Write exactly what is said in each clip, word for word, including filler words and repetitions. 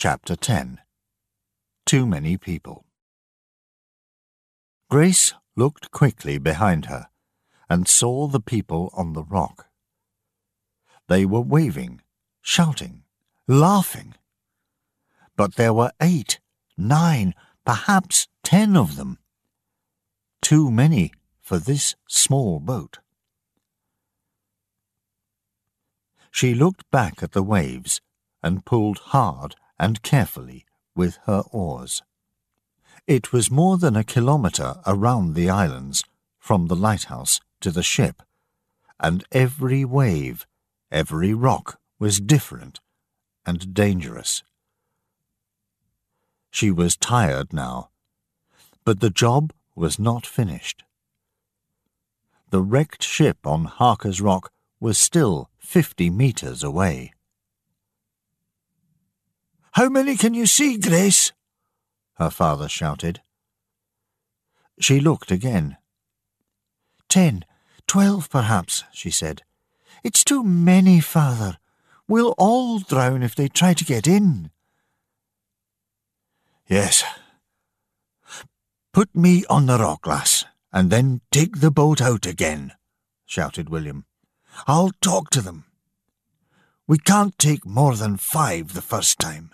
Chapter ten. Too Many People. Grace looked quickly behind her and saw the people on the rock. They were waving, shouting, laughing. But there were eight, nine, perhaps ten of them. Too many for this small boat. She looked back at the waves and pulled hard and carefully with her oars. It was more than a kilometre around the islands, from the lighthouse to the ship, and every wave, every rock was different and dangerous. She was tired now, but the job was not finished. The wrecked ship on Harker's Rock was still fifty metres away. "How many can you see, Grace?" her father shouted. She looked again. Ten, twelve perhaps, she said. "It's too many, father. We'll all drown if they try to get in." "Yes. Put me on the rock, lass, and then take the boat out again," shouted William. "I'll talk to them. We can't take more than five the first time."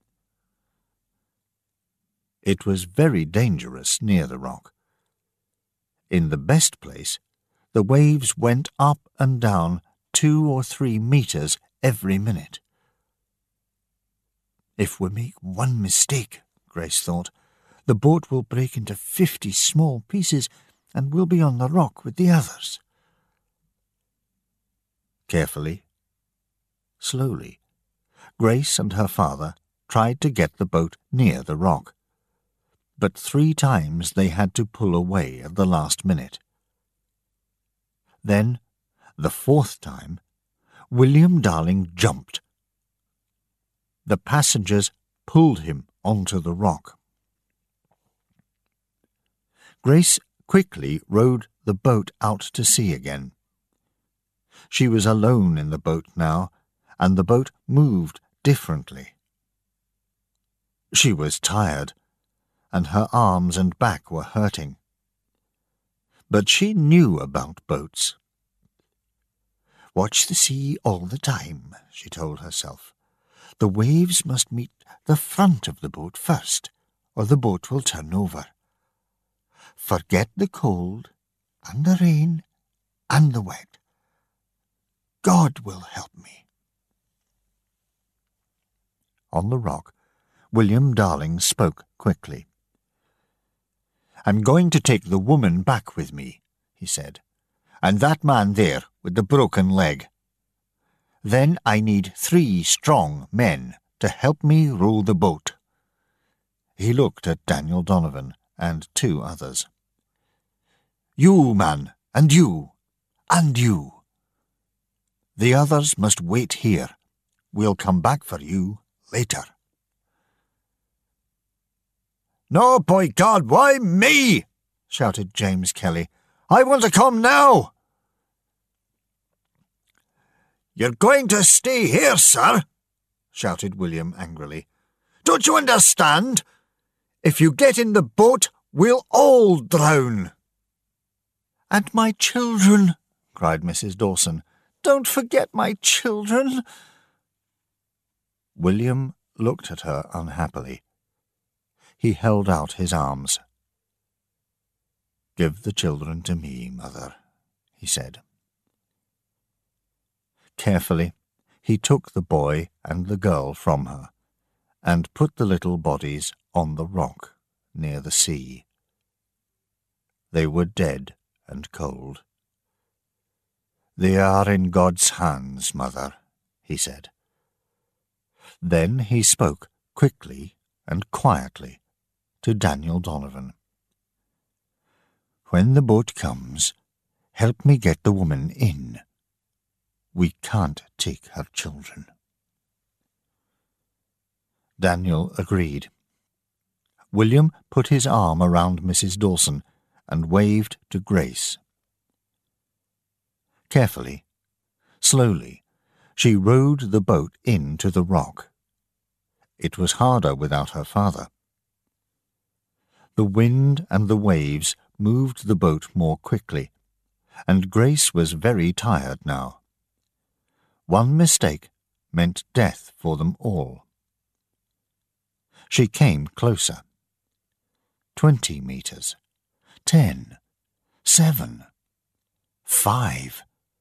It was very dangerous near the rock. In the best place, the waves went up and down two or three metres every minute. "If we make one mistake," Grace thought, "the boat will break into fifty small pieces and we'll be on the rock with the others." Carefully, slowly, Grace and her father tried to get the boat near the rock, but three times they had to pull away at the last minute. Then, the fourth time, William Darling jumped. The passengers pulled him onto the rock. Grace quickly rowed the boat out to sea again. She was alone in the boat now, and the boat moved differently. She was tired, and her arms and back were hurting. But she knew about boats. "Watch the sea all the time," she told herself. "The waves must meet the front of the boat first, or the boat will turn over. Forget the cold, and the rain, and the wet. God will help me." On the rock, William Darling spoke quickly. "I'm going to take the woman back with me," he said, "and that man there with the broken leg. Then I need three strong men to help me row the boat." He looked at Daniel Donovan and two others. "You, man, and you, and you. The others must wait here. We'll come back for you later." "No, by God, why me?" shouted James Kelly. "I want to come now." "You're going to stay here, sir," shouted William angrily. "Don't you understand? If you get in the boat, we'll all drown." "And my children," cried Missus Dawson. "Don't forget my children." William looked at her unhappily. He held out his arms. "Give the children to me, mother," he said. Carefully, he took the boy and the girl from her, and put the little bodies on the rock near the sea. They were dead and cold. "They are in God's hands, mother," he said. Then he spoke quickly and quietly to Daniel Donovan. "When the boat comes, help me get the woman in. We can't take her children." Daniel agreed. William put his arm around Missus Dawson and waved to Grace. Carefully, slowly, she rowed the boat in to the rock. It was harder without her father. The wind and the waves moved the boat more quickly, and Grace was very tired now. One mistake meant death for them all. She came closer. Twenty meters. Ten. Seven. Five.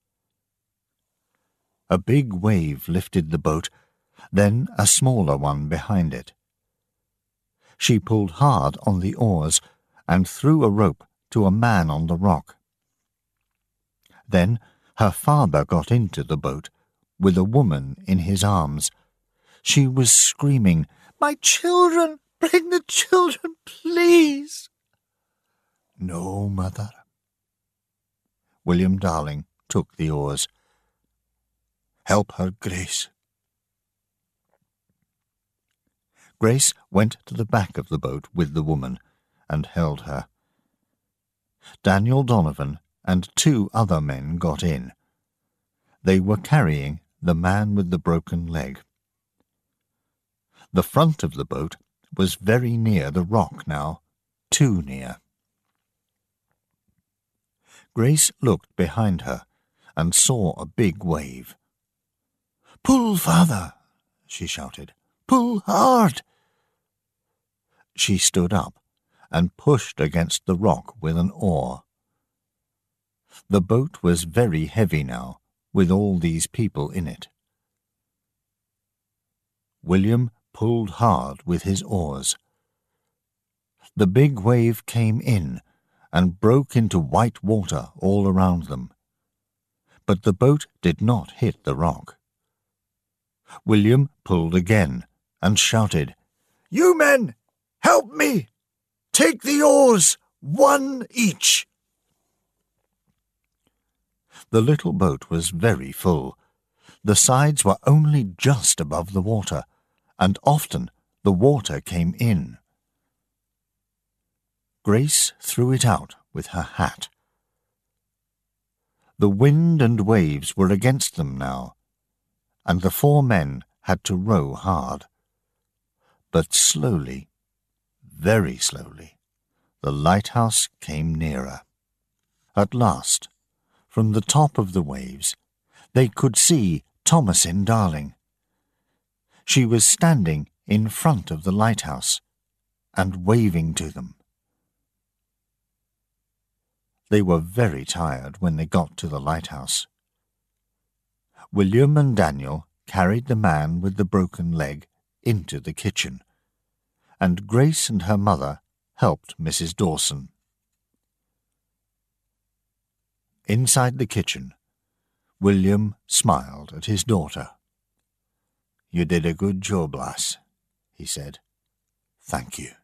A big wave lifted the boat, then a smaller one behind it. She pulled hard on the oars and threw a rope to a man on the rock. Then her father got into the boat, with a woman in his arms. She was screaming, "My children! Bring the children, please!" "No, mother." William Darling took the oars. "Help her, Grace." Grace went to the back of the boat with the woman and held her. Daniel Donovan and two other men got in. They were carrying the man with the broken leg. The front of the boat was very near the rock now, too near. Grace looked behind her and saw a big wave. "Pull, father!" she shouted. "Pull hard!" She stood up and pushed against the rock with an oar. The boat was very heavy now, with all these people in it. William pulled hard with his oars. The big wave came in and broke into white water all around them. But the boat did not hit the rock. William pulled again and shouted, "You men, help me! Take the oars, one each!" The little boat was very full. The sides were only just above the water, and often the water came in. Grace threw it out with her hat. The wind and waves were against them now, and the four men had to row hard. But slowly, very slowly, the lighthouse came nearer. At last, from the top of the waves, they could see Thomasin Darling. She was standing in front of the lighthouse and waving to them. They were very tired when they got to the lighthouse. William and Daniel carried the man with the broken leg into the kitchen, and Grace and her mother helped Missus Dawson. Inside the kitchen, William smiled at his daughter. "You did a good job, lass," he said. "Thank you."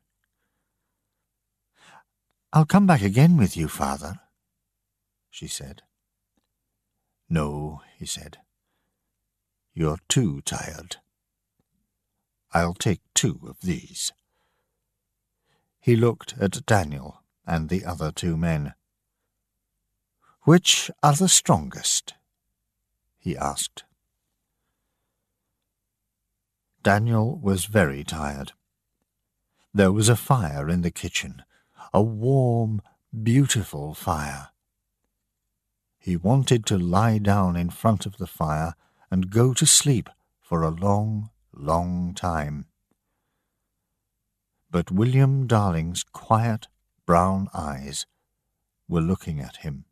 "I'll come back again with you, father," she said. "No," he said. "You're too tired. I'll take two of these." He looked at Daniel and the other two men. "Which are the strongest?" he asked. Daniel was very tired. There was a fire in the kitchen, a warm, beautiful fire. He wanted to lie down in front of the fire and go to sleep for a long, long time. But William Darling's quiet brown eyes were looking at him.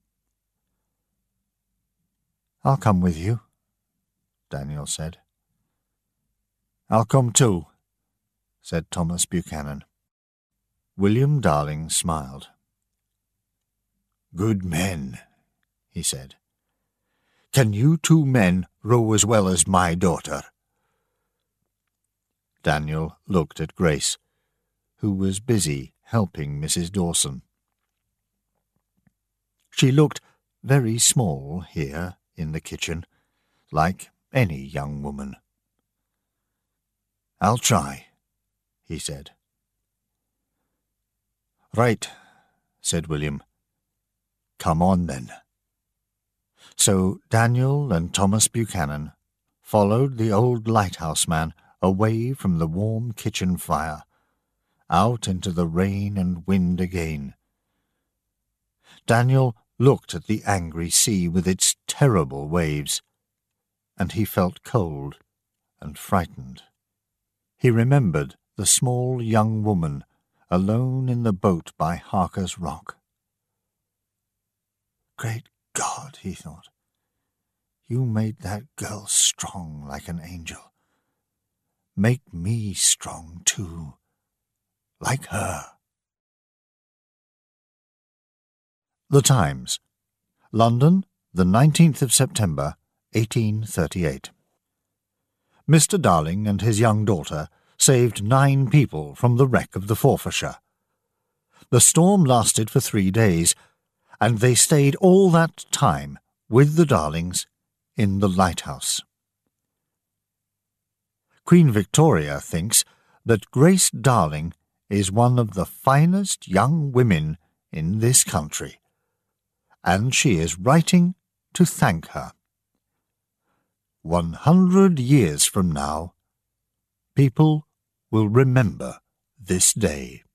"I'll come with you," Daniel said. "I'll come too," said Thomas Buchanan. William Darling smiled. "Good men," he said. "Can you two men row as well as my daughter?" Daniel looked at Grace, who was busy helping Missus Dawson. She looked very small here in the kitchen, like any young woman. "I'll try," he said. "Right," said William. "Come on, then." So Daniel and Thomas Buchanan followed the old lighthouse man away from the warm kitchen fire, out into the rain and wind again. Daniel looked at the angry sea with its terrible waves, and he felt cold and frightened. He remembered the small young woman alone in the boat by Harker's Rock. Great God, he thought, you made that girl strong like an angel. Make me strong too, like her. The Times, London, the nineteenth of September, eighteen thirty-eight. Mister Darling and his young daughter saved nine people from the wreck of the Forfarshire. The storm lasted for three days, and they stayed all that time with the Darlings in the lighthouse. Queen Victoria thinks that Grace Darling is one of the finest young women in this country, and she is writing to thank her. One hundred years from now, people will remember this day.